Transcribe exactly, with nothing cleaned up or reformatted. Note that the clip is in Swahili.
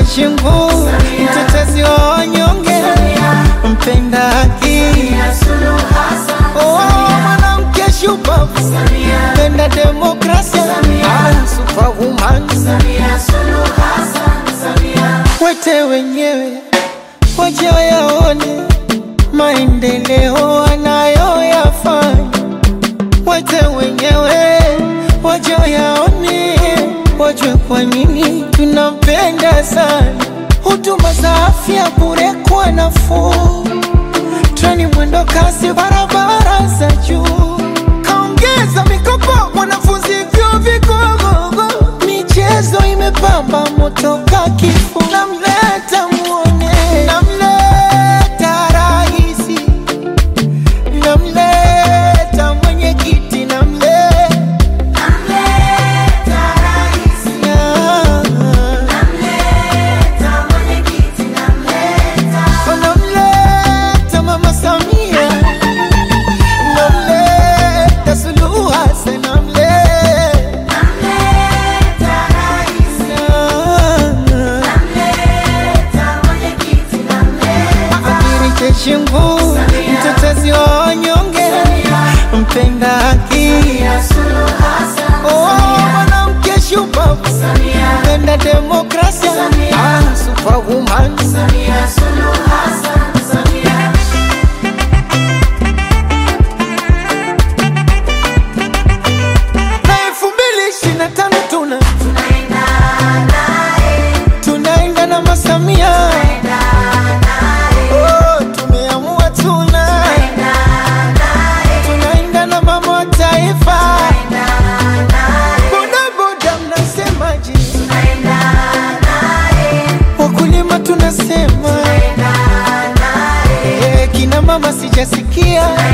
Chingu, mtetezi wa wanyonge, mpenda haki, oh, mwanamke shupavu, mpenda demokrasia, ah, superwoman. Wete wenyewe waje wayaone maendeleo anayoyafanya. Wete wenyewe waje wayaone, wajue kwa nini tunampenda sana. Huduma za afya bure kwa nafuu, treni mwendo kasi, barabara za juu. Kaongeza mikopo wanafunzi vyuo vikuu, michezo imepamba moto kakifu. Namleta muone, namleta raisi, namleta mwenyekiti, namleta Chingu, mtetezi wa wanyonge, mpenda haki, oh, mwanamke shupavu, mpenda demokrasia, ah, superwoman. Na elfu mbili ishirini na tano tuna tunaenda nae, tunaenda na Masamia. Tunasema eh, kina mama sijasikia.